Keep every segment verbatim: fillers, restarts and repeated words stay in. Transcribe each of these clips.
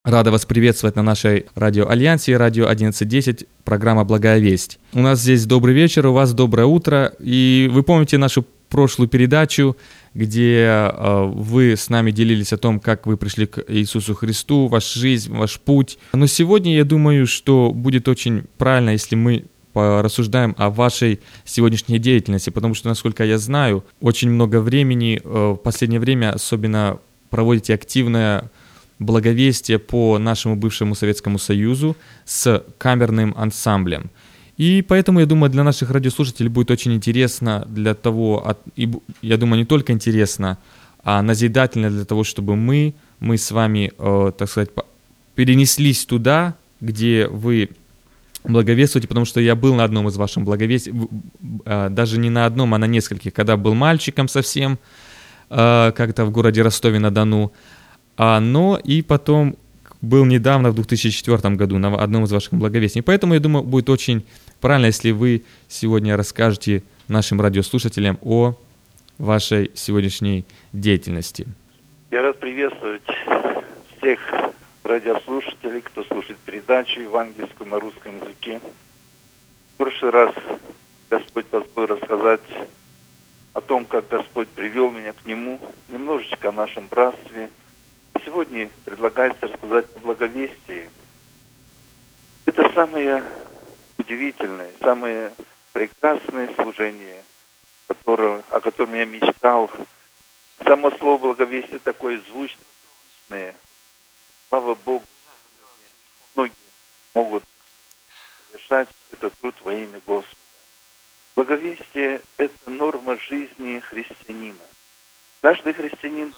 Рада вас приветствовать на нашей радио Альянсе, радио одиннадцать десять, программа «Благая весть». У нас здесь добрый вечер, у вас доброе утро. И вы помните нашу прошлую передачу, где э, вы с нами делились о том, как вы пришли к Иисусу Христу, ваша жизнь, ваш путь. Но сегодня я думаю, что будет очень правильно, если мы порассуждаем о вашей сегодняшней деятельности, потому что, насколько я знаю, очень много времени э, в последнее время особенно проводите активное благовестие по нашему бывшему Советскому Союзу с камерным ансамблем. И поэтому, я думаю, для наших радиослушателей будет очень интересно для того, и, я думаю, не только интересно, а назидательно для того, чтобы мы, мы с вами, э, так сказать, перенеслись туда, где вы благовествуете, потому что я был на одном из ваших благовестий, э, даже не на одном, а на нескольких, когда был мальчиком совсем, э, как-то в городе Ростове-на-Дону. А, но и потом был недавно, в две тысячи четвёртом году, на одном из ваших благовестий. Поэтому, я думаю, будет очень правильно, если вы сегодня расскажете нашим радиослушателям о вашей сегодняшней деятельности. Я рад приветствовать всех радиослушателей, кто слушает передачу евангельскую на русском языке. В прошлый раз Господь позволил рассказать о том, как Господь привел меня к Нему, немножечко о нашем братстве. Сегодня предлагается рассказать о благовестии. Это самое удивительное, самое прекрасное служение, которое, о котором я мечтал. Само слово благовестие такое звучное. Слава Богу, многие могут совершать этот труд во имя Господа. Благовестие – это норма жизни христианина. Каждый христианин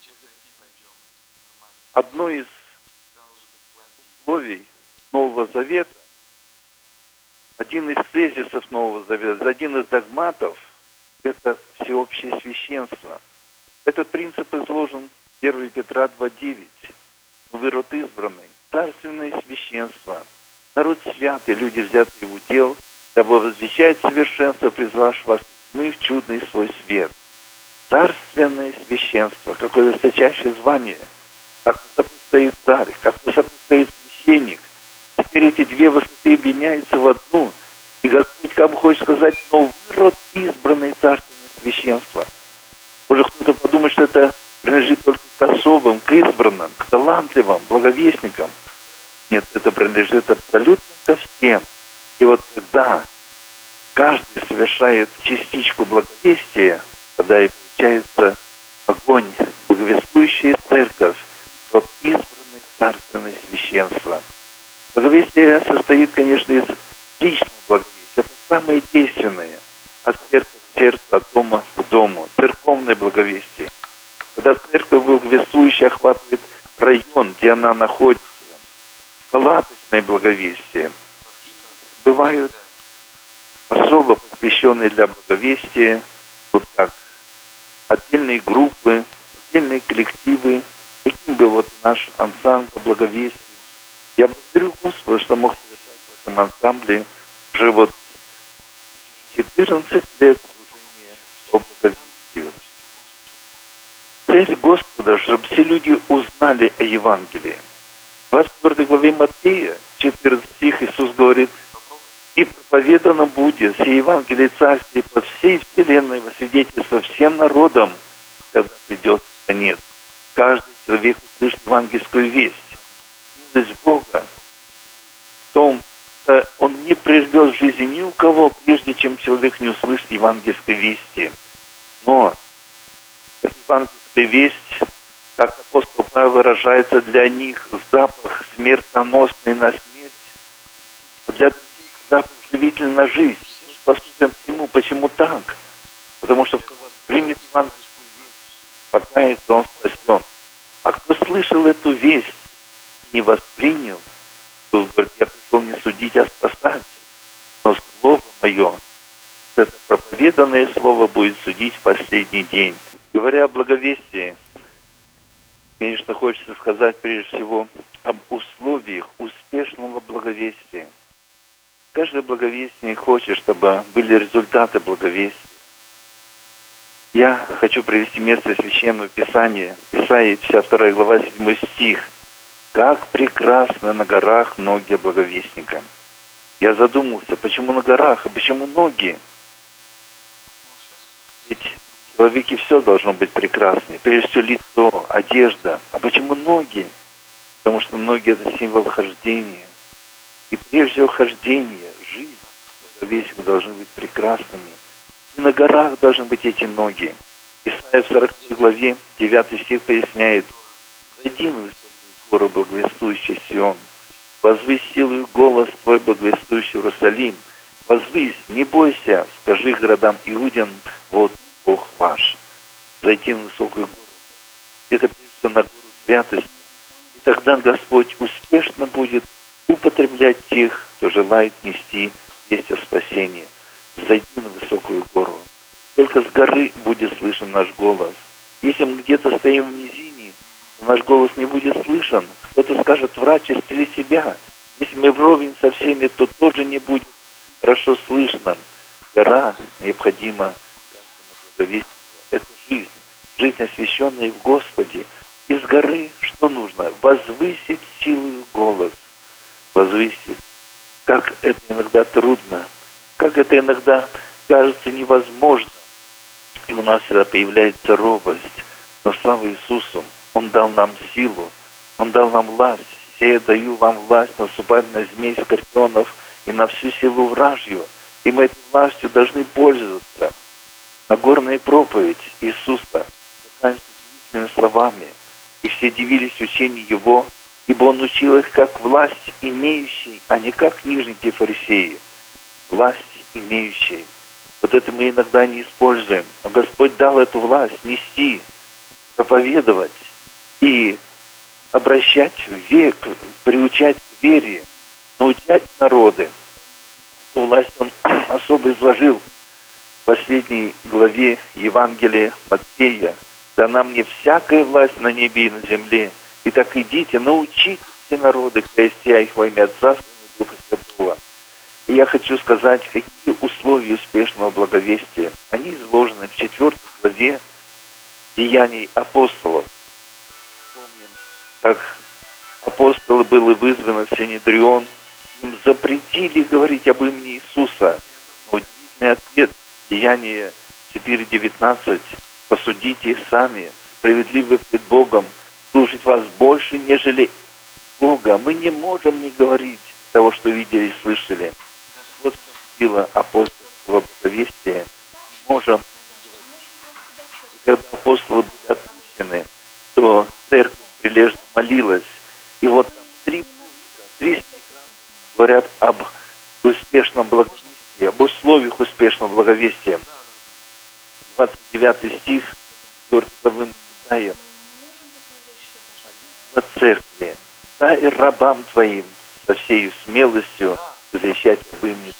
одно из условий Нового Завета, один из тезисов Нового Завета, один из догматов – это всеобщее священство. Этот принцип изложен в первое Петра два девять. Вы род избранный, царственное священство, народ святый, люди взятые в удел, дабы возвещать совершенство, призвавшего вас мы в чудный свой свет. Царственное священство, какое высочайшее звание, как высоко стоит царь, как высоко стоит священник. Теперь эти две высоты объединяются в одну. И Господь как бы хочет сказать, но вы род избранное царственное священство. Уже кто-то подумает, что это принадлежит только к особым, к избранным, к талантливым, благовестникам. Нет, это принадлежит абсолютно ко всем. И вот когда каждый совершает частичку благовестия, тогда и получается огонь, благовествующая церковь, вот избранное царственное священство. Благовестие состоит, конечно, из личного благовестия. Это самое действенное. От сердца к сердцу, от дома к дому. Церковное благовестие. Когда церковь благовествующая охватывает район, где она находится. Палаточное благовестие. Бывают особо посвященные для благовестия, вот как отдельные группы, отдельные коллективы. Каким был вот наш ансамбль благовестия. Я благодарю Господа, что мог совершать в этом ансамбле уже вот четырнадцать лет служения по благовестию. Цель Господа, чтобы все люди узнали о Евангелии. В двадцать четвёртой главе Матфея, четырнадцатый стих, Иисус говорит: «И проповедано будет все Евангелие Царствия по всей вселенной во свидетельство всем народам, когда придет конец». Каждый человек услышит евангельскую весть. Милость Бога в том, что Он не прижгет в жизни ни у кого, прежде чем человек не услышит евангельской вести. Но евангельская весть, как апостол Павел выражается, для них запах смертоносный на смерть, а для других запах живительный на жизнь. Послушаем всему, почему так? Потому что кто примет евангельскую весть, покается, он спасен. А кто слышал эту весть и не воспринял, то говорит: я пришел не судить, а спасать. Но слово мое, это проповеданное слово, будет судить в последний день. Говоря о благовестии, конечно, хочется сказать прежде всего об условиях успешного благовестия. Каждый благовестник хочет, чтобы были результаты благовестия. Я хочу привести место Священного Писания, Исаии, пятьдесят вторая глава, седьмой стих. Как прекрасно на горах ноги благовестника. Я задумался, почему на горах, а почему ноги? Ведь в человеке все должно быть прекрасно. Прежде всего лицо, одежда. А почему ноги? Потому что ноги — это символ хождения. И прежде всего хождение, жизнь благовестника должны быть прекрасными. И на горах должны быть эти ноги. Исайя в сороковой главе, девятый стих поясняет: «Зайди на высокую гору, благовествующий Сион, возвысь силою голос твой, благовествующий Иерусалим, возвысь, не бойся, скажи городам Иудин, вот Бог ваш». Зайти на высокую гору — это прежде всего на гору святости. И тогда Господь успешно будет употреблять тех, кто желает нести весть о спасении. Зайди на высокую гору. Только с горы будет слышен наш голос. Если мы где-то стоим в низине, то наш голос не будет слышен. Кто-то скажет: врач, исцели себя. Если мы вровень со всеми, то тоже не будет хорошо слышно. Гора необходима каждому благовестнику. Это жизнь. Жизнь, освященная в Господе. Из горы что нужно? Возвысить силою голос. Возвысить. Как это иногда трудно. Как это иногда кажется невозможно. И у нас всегда появляется робость. Но слава Иисусу, Он дал нам силу, Он дал нам власть. «Сея даю вам власть наступать на змей, скорпионов и на всю силу вражью». И мы этой властью должны пользоваться. Нагорная проповедь Иисуса заканчивается удивительными словами. И все дивились учению Его, ибо Он учил их как власть имеющий, а не как книжники фарисеи. Власть имеющий. Вот это мы иногда не используем. Но Господь дал эту власть нести, проповедовать и обращать в век, приучать к вере, научать народы. Эту власть Он особо изложил в последней главе Евангелия Матфея. «Дана мне всякая власть на небе и на земле. Итак, идите, научите все народы, крестя их во имя Отца, Сына и Духа Святого». И я хочу сказать, какие условия успешного благовестия. Они изложены в четвертой главе Деяний апостолов. Помним, как апостолы были вызваны в Синедрион, им запретили говорить об имени Иисуса. Но удивительный ответ, Деяния четыре девятнадцать: «Посудите их сами, справедливы пред Богом, слушать вас больше, нежели Бога». Мы не можем не говорить того, что видели и слышали. Вот сила апостольского благовестия. Можем. И когда апостолы были отпущены, то церковь прилежно молилась. И вот там три пункта, три стиха говорят об успешном благовестии, об условиях успешного благовестия. двадцать девятый стих, четвёртый главы Исаия. «Молитва церкви, дай рабам твоим со всею смелостью завещать об имени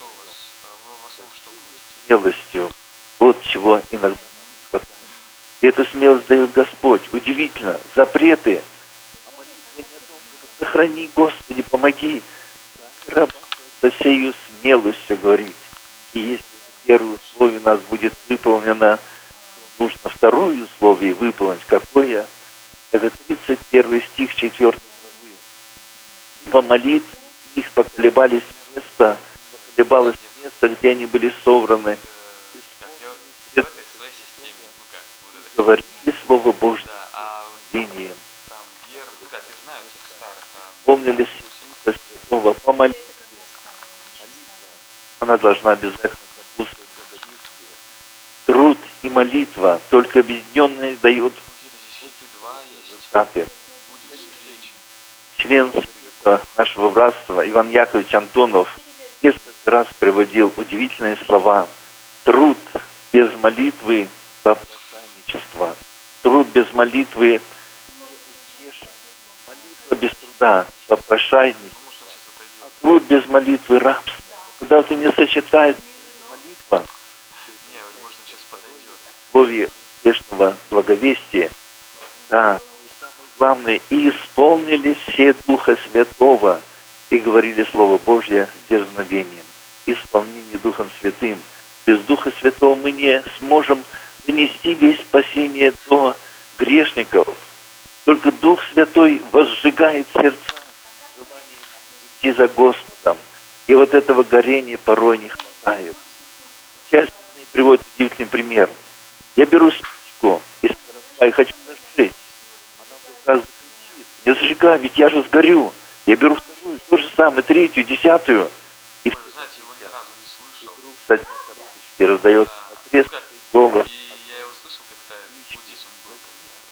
смелостью». Вот чего иногда хватает. И эту смелость дает Господь. Удивительно. Запреты. А молитва не о том, что сохрани, Господи, помоги. Рабам со всею смелостью говорить. И если первое условие у нас будет выполнено, то нужно второе условие выполнить. Какое? Это тридцать первый стих четвёртой главы. Помолить их поколебались место, поколебалось место, где они были собраны. Говорили Слово Божье видением. Помнили Святого, помолиться. Она должна обязательно сопутствовать благовестию. Труд и молитва, только объединенные, дают результаты. Член нашего братства Иван Яковлевич Антонов несколько раз приводил удивительные слова. Труд без молитвы — попрошайничество. Труд без молитвы — утешен. Молитва без труда — попрошайничество. А труд без молитвы — рабство. Когда ты не сочетаешь молитва, в слове успешного благовестия, да, главное, и исполнили все Духа Святого и говорили Слово Божье с дерзновением. Исполнение Духом Святым. Без Духа Святого мы не сможем донести весь спасение до грешников, Только Дух Святой возжигает сердца, желание идти за Господом. И вот этого горения порой не хватает. Часть приводит удивительный пример. Я беру спичку из коробка и хочу зажечь. Она вдруг раз закричит: не зажигай, ведь я же сгорю. Я беру вторую, то же самое, третью, десятую. И, знаете, его ни разу не слышал. вдруг с одной коробочки раздается ответственный голос. И я его слышал, когда вот здесь он был.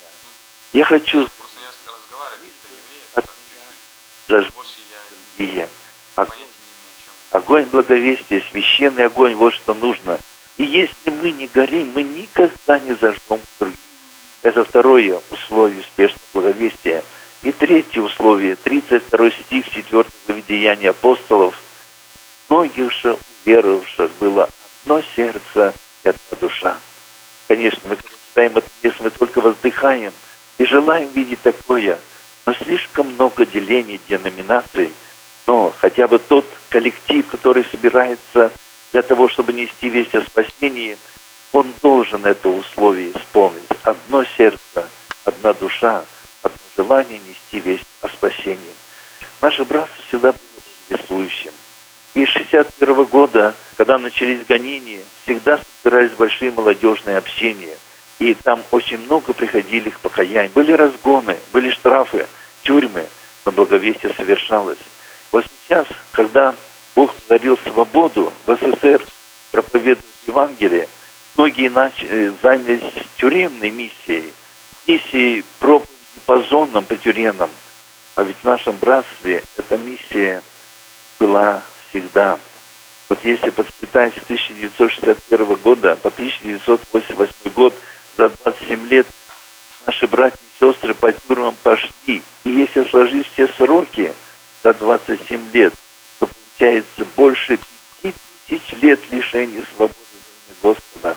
Я хочу Просто я разговариваю, это евреи, от так чуть-чуть. зажечь Больше я другие. понятия не имею, о чем. Огонь благовестия, священный огонь, вот что нужно. И если мы не горим, мы никогда не зажжем других. Это второе условие успешного благовестия. И третье условие, тридцать второй стих четвёртого главы Деяний апостолов. Многих же уверовавших было одно сердце и одна душа. Конечно, мы когда читаем этот текст, мы только воздыхаем и желаем видеть такое, но слишком много делений, деноминаций. Но хотя бы тот коллектив, который собирается для того, чтобы нести весть о спасении, он должен это условие исполнить. Одно сердце, одна душа, одно желание нести весть о спасении. Наше братство всегда было благовествующим. И с шестьдесят первого года, когда начались гонения, всегда собирались большие молодежные общения. И там очень много приходили к покаянию. Были разгоны, были штрафы, тюрьмы, но благовестие совершалось. Вот сейчас, когда Бог подарил свободу в СССР проповедовать Евангелие, многие начали, занялись тюремной миссией, миссией проповеди по зонам, по тюремам. А ведь в нашем братстве эта миссия была всегда. Вот если подсчитать с тысяча девятьсот шестьдесят первого года по тысяча девятьсот восемьдесят восьмой год, за двадцать семь лет наши братья и сестры по тюрьмам пошли. И если сложить все сроки за двадцать семь лет, то получается больше пяти тысяч лет лишения свободы Господа.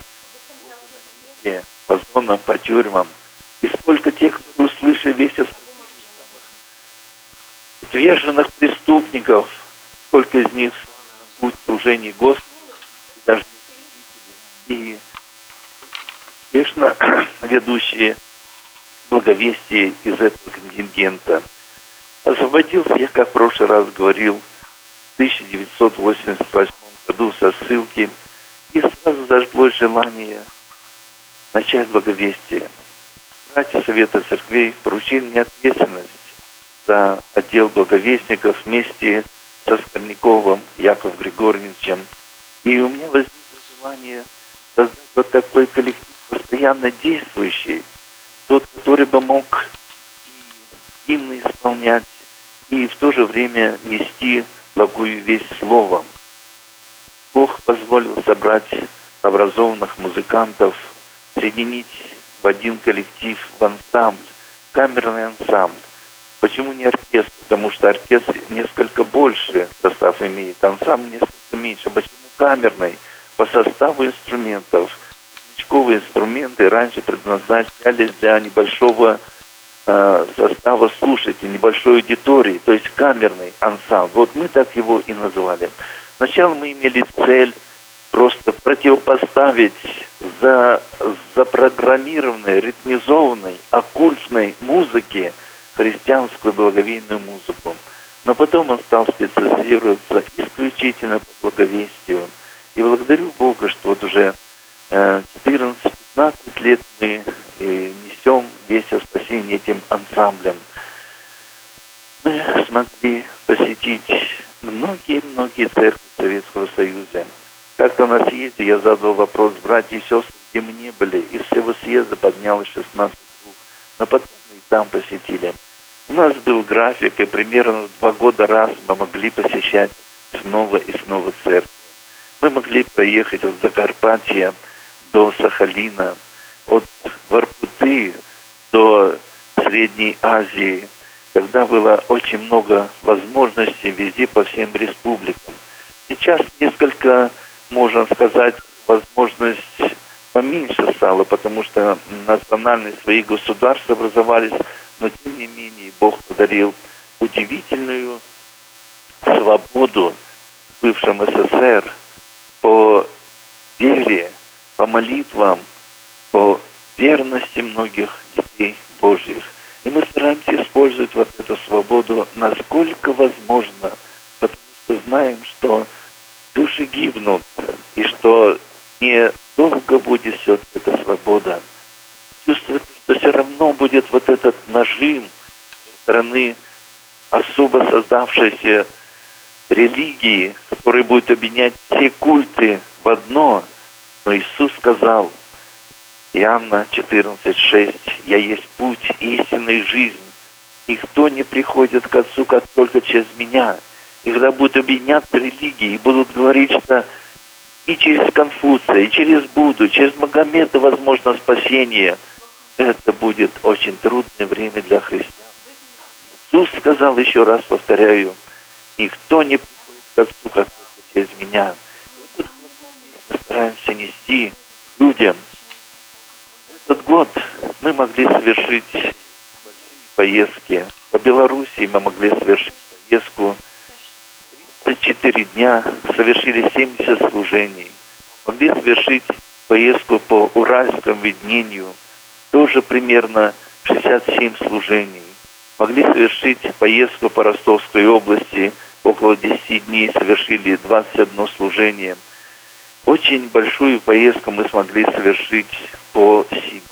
По зонам, по тюрьмам. И сколько тех, кто услышали весть о отверженных преступников, сколько из них будет служение Господу, и даже и успешно ведущие благовестие из этого контингента. Освободился я, как в прошлый раз говорил, в тысяча девятьсот восемьдесят восьмом году со ссылки, и сразу зажглось желание начать благовестие. Братья Совета Церквей поручили мне ответственность за отдел благовестников вместе со Скорняковым Яковом Григорьевичем. И у меня возникло желание создать вот такой коллектив, постоянно действующий, тот, который бы мог и гимны исполнять, и в то же время нести благую весть словом. Бог позволил собрать образованных музыкантов, соединить в один коллектив, в ансамбль, камерный ансамбль. Почему не оркестр? Потому что оркестр несколько больше состав имеет, ансамбль несколько меньше. Почему камерный? По составу инструментов. Смычковые инструменты раньше предназначались для небольшого э, состава слушателей, небольшой аудитории, то есть камерный ансамбль. Вот мы так его и называли. Сначала мы имели цель просто противопоставить за запрограммированной, ритмизованной, оккультной музыке христианскую благовейную музыку. Но потом он стал специализироваться исключительно по благовестию. И благодарю Бога, что вот уже четырнадцать-пятнадцать лет мы несем весть о спасении этим ансамблем. Мы смогли посетить многие-многие церкви Советского Союза. Как-то на съезде я задал вопрос: братья и сестры, где мы не были? Из всего съезда поднялось шестнадцать круг. Но потом мы и там посетили. У нас был график, и примерно в два года раз мы могли посещать снова и снова церковь. Мы могли проехать от Закарпатья до Сахалина, от Воркуты до Средней Азии, когда было очень много возможностей везде по всем республикам. Сейчас несколько, можно сказать, возможность поменьше стала, потому что национальные свои государства образовались, но тем не менее Бог подарил удивительную свободу бывшему СССР по вере, по молитвам, по верности многих детей Божьих. И мы стараемся использовать вот эту свободу насколько возможно, потому что знаем, что души гибнут, и что недолго будет все эта свобода. Чувствуется, что все равно будет вот этот нажим со стороны особо создавшейся религии, который будет объединять все культы в одно. Но Иисус сказал, Иоанна четырнадцать шесть, «Я есть путь, истина и жизнь. Никто не приходит к Отцу, как только через Меня». И когда будут объединяться религии, и будут говорить, что и через Конфуция, и через Будду, через Магомета возможно спасение, это будет очень трудное время для христиан. Иисус сказал, еще раз повторяю, никто не приходит к Отцу, как только через Меня. И вот мы стараемся нести людям. Этот год мы могли совершить большие поездки. По Белоруссии мы могли совершить поездку. тридцать четыре дня совершили семьдесят служений. Могли совершить поездку по Уральскому виднению. Тоже примерно шестьдесят семь служений. Могли совершить поездку по Ростовской области. Около десяти дней совершили двадцать одно служение. Очень большую поездку мы смогли совершить по Сибири.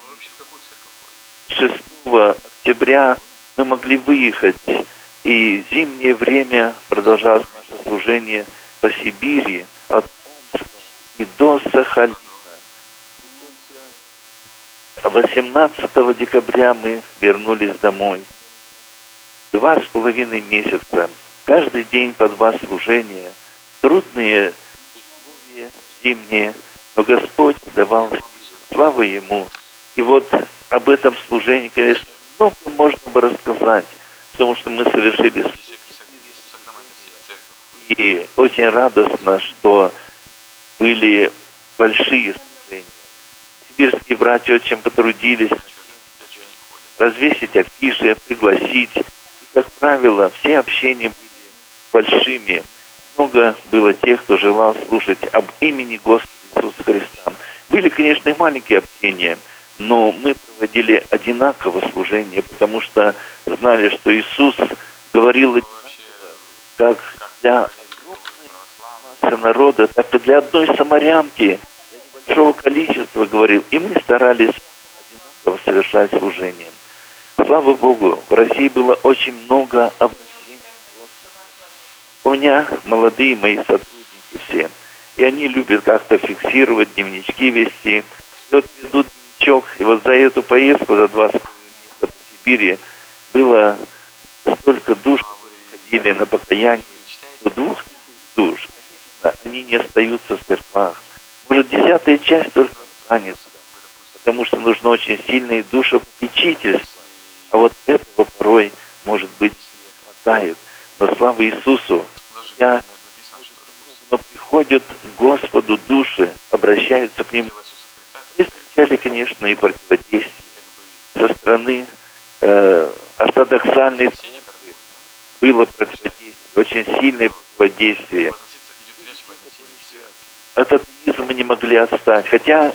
шестого октября мы могли выехать, и зимнее время продолжалось наше служение по Сибири, от Омска и до Сахалина. восемнадцатого декабря мы вернулись домой. Два с половиной месяца, каждый день по два служения, трудные условия зимние, но Господь давал славу Ему. И вот об этом служении, конечно, много можно бы рассказать, потому что мы совершили. И очень радостно, что были большие служения. Сибирские братья очень потрудились развесить афиши, пригласить. И, как правило, все общения были большими. Много было тех, кто желал слушать об имени Господа Иисуса Христа. Были, конечно, и маленькие общения, но мы проводили одинаково служение, потому что знали, что Иисус говорил как для огромной массы народа, так и для одной самарянки, для небольшого количества говорил, и мы старались одинаково совершать служение. Слава Богу, в России было очень много обращений. У меня молодые мои сотрудники все, и они любят как-то фиксировать, дневнички вести. Вот ведут дневничок, и вот за эту поездку, за два с половиной месяца по Сибири, было столько душ, ходили на покаяние, до двух душ. Конечно, они не остаются в церквах. Может, десятая часть только останется, потому что нужно очень сильное душепопечительство. А вот этого порой, может быть, не хватает. Но слава Иисусу, я, но приходят к Господу души, обращаются к Нему. Мы встречали, конечно, и противодействие со стороны э, ортодоксальной церкви. Было противодействие, очень сильное противодействие. От атеизма не могли отстать. Хотя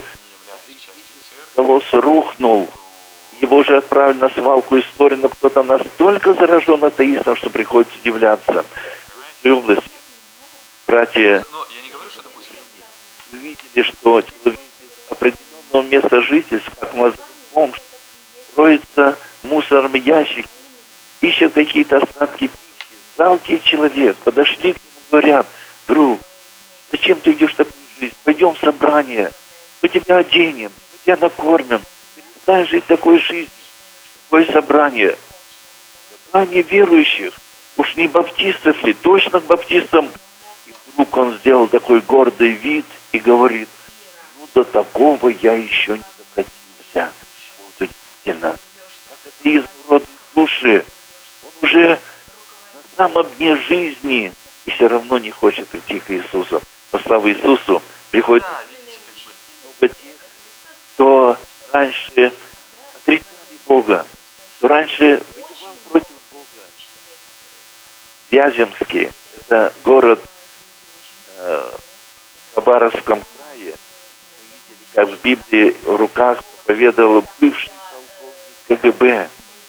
волос рухнул, его же отправили на свалку истории, но кто-то настолько заражен атеистом, что приходится удивляться. В области братья увидели, что человек из определенного места жительства, как мозгом, строится в мусорном ящике, ищет какие-то остатки пищи. Жалкий человек. Подошли к нему, говорят: друг, зачем ты идешь в такую жизнь? Пойдем в собрание, мы тебя оденем, мы тебя накормим. Перестань жить такой жизнью. Такое собрание. Собрание верующих. Уж не баптистов ли? Точно к баптистам. И вдруг он сделал такой гордый вид и говорит: ну, до такого я еще не докатился. Вот удивительно. Как это изуродует души. Он уже на самом дне жизни и все равно не хочет идти к Иисусу. Но слава Иисусу, приходит много тех, кто раньше отрицали Бога, кто раньше воевал против Бога. Вяземский, это город э, в Хабаровском крае. Мы видели, как в Библии в руках проповедовал бывший полковник ка гэ бэ.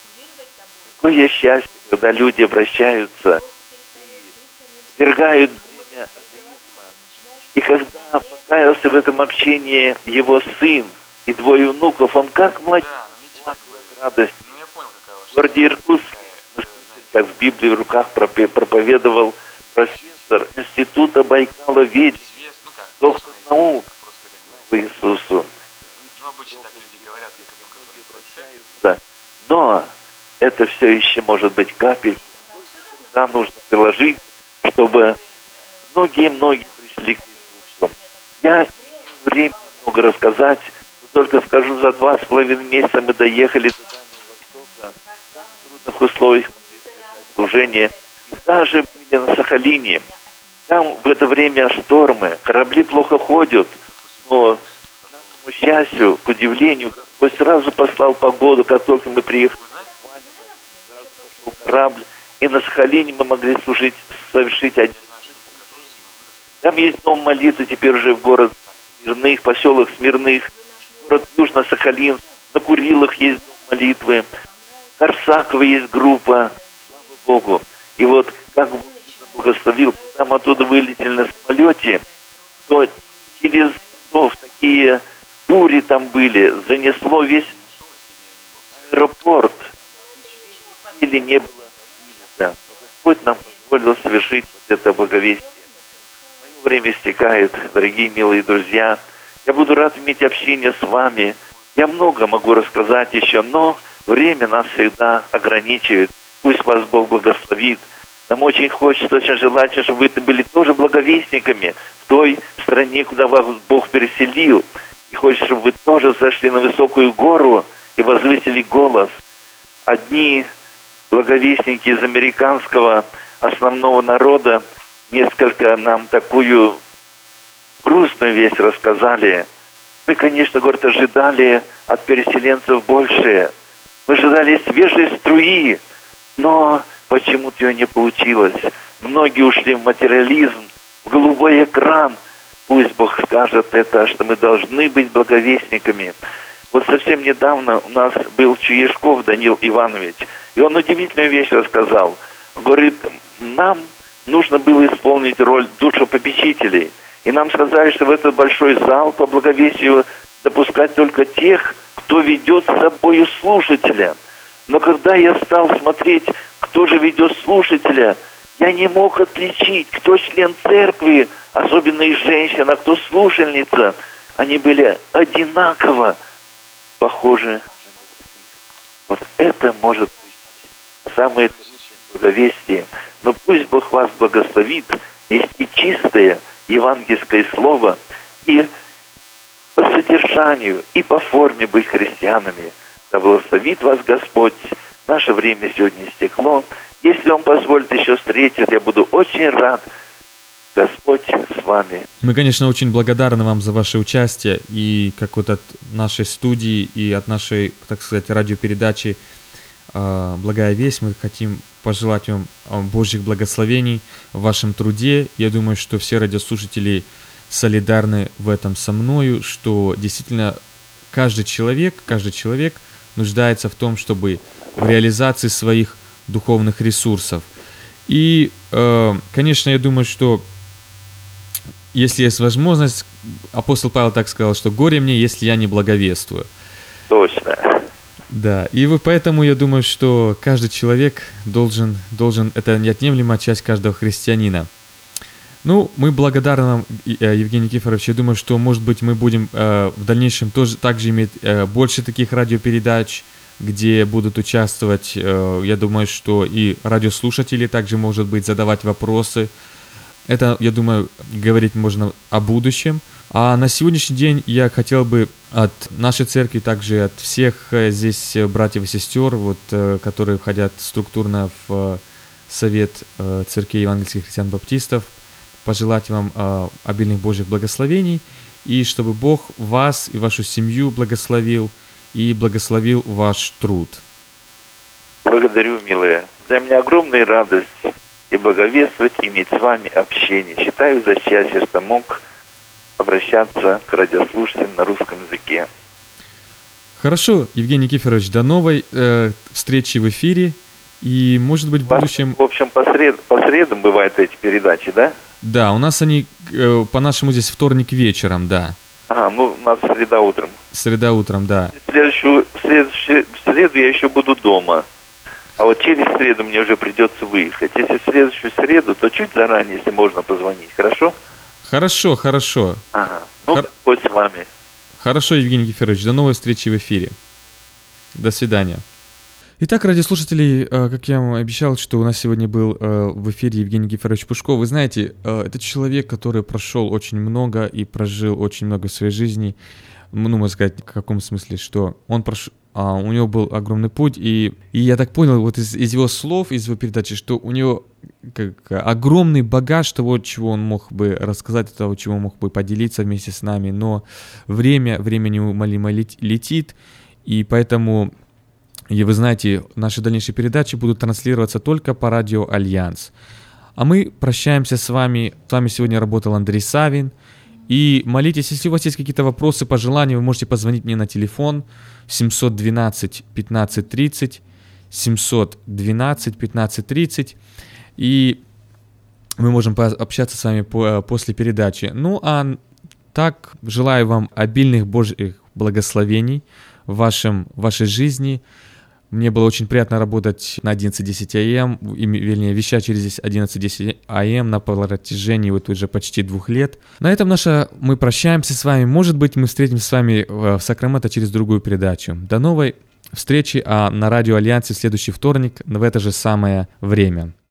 Какое счастье, когда люди обращаются и свергают бремя атеизма. И когда покаялся в этом общении его сын и двое внуков, он как младенец Да, ну видите, плакал от радости. ну я понял, какая ваша В городе Иркутске, как в Библии в руках пропе- проповедовал профессор Института Байкала-Ведь, известно, ну как, доктор наук просто как по Иисусу. ну обычно так люди говорят, как которые против. Да. Но это все еще может быть капель. Нам нужно приложить, чтобы многие-многие пришли к Иисусу. Я не имею времени много рассказать, но только скажу, за два с половиной месяца мы доехали до Дальнего Востока, в трудных условиях служения. И даже были на Сахалине. Там в это время штормы, корабли плохо ходят, но к нашему счастью, к удивлению, Господь сразу послал погоду, как только мы приехали. Сразу пошел корабль, и на Сахалине мы могли служить, совершить один. Там есть дом молитвы, теперь уже в город Смирных, поселок Смирных, город Южно-Сахалин, на Курилах есть дом молитвы, в Корсаково есть группа, слава Богу. И вот как Бог благословил, когда мы оттуда вылетели на самолете, то через ну, такие бури там были, занесло весь аэропорт, или не было видно. Господь нам позволил совершить вот это благовестие. Мое время истекает, дорогие милые друзья. Я буду рад иметь общение с вами. Я много могу рассказать еще, но время нас всегда ограничивает. Пусть вас Бог благословит. Нам очень хочется, очень желательно, чтобы вы были тоже благовестниками в той стране, куда вас Бог переселил. И хочется, чтобы вы тоже зашли на высокую гору и возвысили голос. Одни благовестники из американского основного народа несколько нам такую грустную весть рассказали. Мы, конечно, говорят, ожидали от переселенцев большее. Мы ожидали свежей струи, но почему-то ее не получилось. Многие ушли в материализм, в голубой экран. Пусть Бог скажет это, что мы должны быть благовестниками. Вот совсем недавно у нас был Чуешков Данил Иванович, и он удивительную вещь рассказал. Говорит, нам нужно было исполнить роль душепопечителей. И нам сказали, что в этот большой зал по благовестию допускать только тех, кто ведет с собой слушателя. Но когда я стал смотреть, кто же ведет слушателя, я не мог отличить, кто член церкви, особенно из женщин, а кто слушательница. Они были одинаково похожи. Вот это может быть самое благовестие. Но пусть Бог вас благословит, есть и чистое евангельское слово, и по содержанию, и по форме быть христианами. Да благословит вас Господь. Наше время сегодня истекло. Если Он позволит еще встретиться, я буду очень рад. Господь с вами. Мы, конечно, очень благодарны вам за ваше участие, и как вот от нашей студии, и от нашей, так сказать, радиопередачи э, «Благая весть» мы хотим пожелать вам Божьих благословений в вашем труде. Я думаю, что все радиослушатели солидарны в этом со мною, что действительно каждый человек, каждый человек нуждается в том, чтобы в реализации своих духовных ресурсов. И, э, конечно, я думаю, что если есть возможность, апостол Павел так сказал, что «горе мне, если я не благовествую». Точно. Да, и вы, поэтому я думаю, что каждый человек должен, должен, это неотъемлемая часть каждого христианина. Ну, мы благодарны вам, Евгений Никифорович. Я думаю, что, может быть, мы будем э, в дальнейшем тоже также иметь э, больше таких радиопередач, где будут участвовать, э, я думаю, что и радиослушатели также, может быть, задавать вопросы. Это, я думаю, говорить можно о будущем. А на сегодняшний день я хотел бы от нашей церкви, также от всех здесь братьев и сестер, вот, которые входят структурно в Совет Церквей Евангельских Христиан-Баптистов, пожелать вам обильных Божьих благословений, и чтобы Бог вас и вашу семью благословил, и благословил ваш труд. Благодарю, милые. Для меня огромная радость и благовествовать, иметь с вами общение. Считаю за счастье, что мог обращаться к радиослушателям на русском языке. Хорошо, Евгений Никифорович, до новой э, встречи в эфире. И, может быть, в будущем... В общем, по, сред... по средам бывают эти передачи, да? Да, у нас они, э, по-нашему, здесь вторник вечером, да. А, ну, у нас среда утром. Среда утром, да. В следующую, в следующую в среду я еще буду дома. А вот через среду мне уже придется выехать. Если в следующую среду, то чуть заранее, если можно, позвонить. Хорошо? Хорошо, хорошо. Ага. Ну, Хор... хоть с вами. Хорошо, Евгений Геферович. До новой встречи в эфире. До свидания. Итак, радиослушатели, как я вам обещал, что у нас сегодня был в эфире Евгений Геферович Пушков. Вы знаете, это человек, который прошел очень много и прожил очень много в своей жизни. Ну, можно сказать, в каком смысле, что он прошел, а, у него был огромный путь, и, и я так понял вот из, из его слов, из его передачи, что у него как, огромный багаж того, чего он мог бы рассказать, того, чего он мог бы поделиться вместе с нами, но время, время неумолимо летит, и поэтому... И вы знаете, наши дальнейшие передачи будут транслироваться только по радио «Альянс». А мы прощаемся с вами. С вами сегодня работал Андрей Савин. И молитесь, если у вас есть какие-то вопросы, пожелания, вы можете позвонить мне на телефон семьсот двенадцать пятнадцать тридцать, семьсот двенадцать пятнадцать тридцать. И мы можем пообщаться с вами после передачи. Ну, а так, желаю вам обильных Божьих благословений в вашем, в вашей жизни. Мне было очень приятно работать на одиннадцать десять АМ, вернее, вещать через одиннадцать десять АМ на протяжении вот уже почти двух лет. На этом наша, мы прощаемся с вами. Может быть, мы встретимся с вами в Сакраменто через другую передачу. До новой встречи а на радио Альянсе в следующий вторник в это же самое время.